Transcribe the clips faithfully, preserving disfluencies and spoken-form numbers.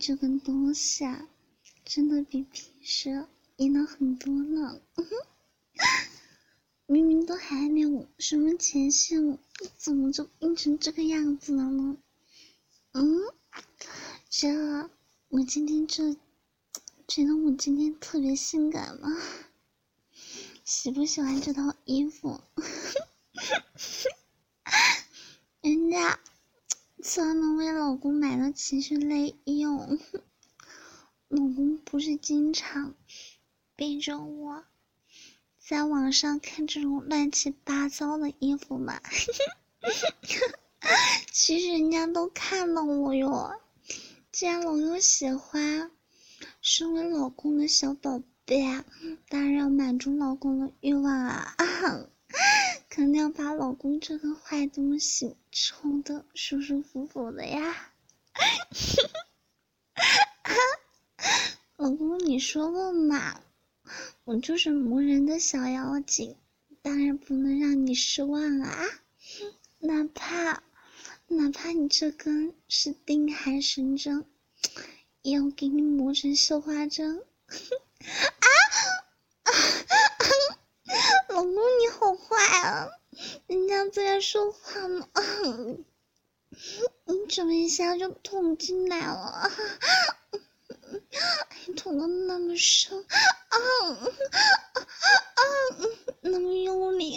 这个东西啊，真的比平时硬了很多呢。明明都还没有什么前戏，怎么就硬成这个样子了呢？嗯，这我今天这觉得我今天特别性感吗？喜不喜欢这套衣服？人家专门为老公买了情趣内衣哦，老公不是经常背着我在网上看这种乱七八糟的衣服吗？其实人家都看了我哟，既然老公喜欢，身为老公的小宝贝啊，当然要满足老公的欲望啊，肯定要把老公这个坏东西抽得舒舒服服的呀。老公你说过嘛，我就是磨人的小妖精，当然不能让你失望啊，哪怕哪怕你这根是定海神针，也要给你磨成绣花针。啊老公你好坏啊，人家在说话呢，你这么一下就捅进来了，还捅得那么深，啊啊啊，那么用力，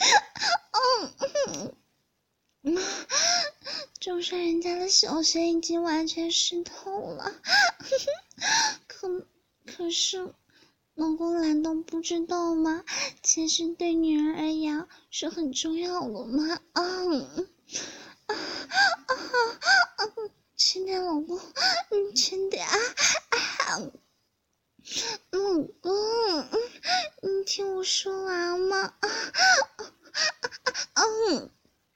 嗯嗯，就算人家的小穴已经完全湿透了，可可是老公难道不知道吗？其实对女人而言是很重要的吗？啊啊啊啊！轻点，老公，你轻点啊！啊老公，你听我说完吗？啊啊嗯。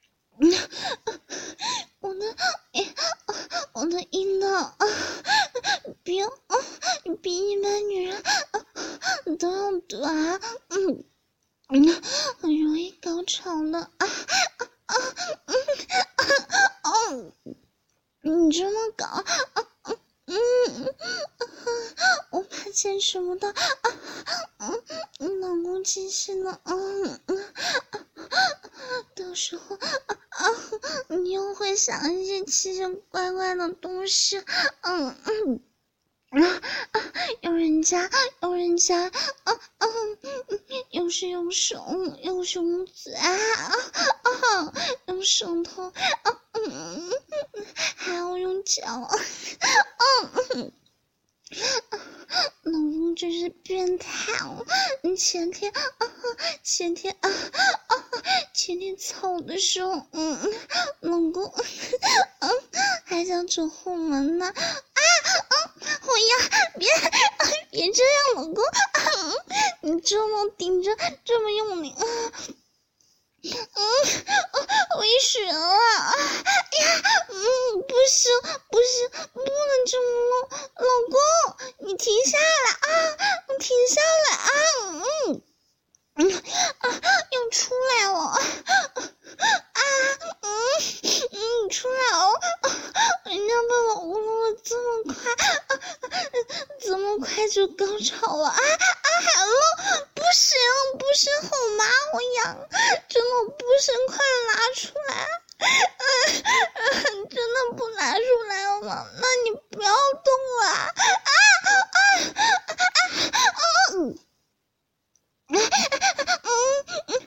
我的，我的阴道啊，比啊，比一般女人啊都要短，嗯嗯，很容易高潮的啊啊啊嗯啊啊！你这么搞啊啊嗯，我怕坚持不到啊嗯，老公继续呢，嗯嗯。到时候啊啊，你又会想一些奇奇怪怪的东西，嗯嗯。啊啊！有人家，有人家，啊啊！又是用手，又是用嘴啊啊！用手头，啊嗯，还要用脚，嗯。老公真是变态哦！你前天啊，前天啊啊，前天操的时候，嗯，老公，嗯，还想走后门呢，啊啊！我呀，别别这样，老公，啊、你这么顶着，这么用力，啊、嗯，我一水了，哎呀，嗯，不行，不行，不能这么弄，老公，你停下来啊，你停下来啊，嗯，嗯啊，又出来了，啊，嗯，嗯，你出来了，人家被老公弄得这么快，啊，这么快就高潮了，啊啊，海龙，不行，不行，好麻，我痒，真的不行，快拿出来，啊啊，真的不拿出来了吗？那你不要动了，啊啊啊啊啊！嗯。嗯嗯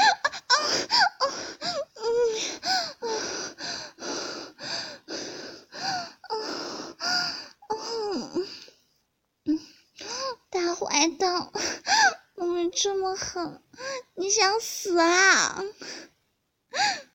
嗯，大坏蛋，我们这么狠，你想死啊？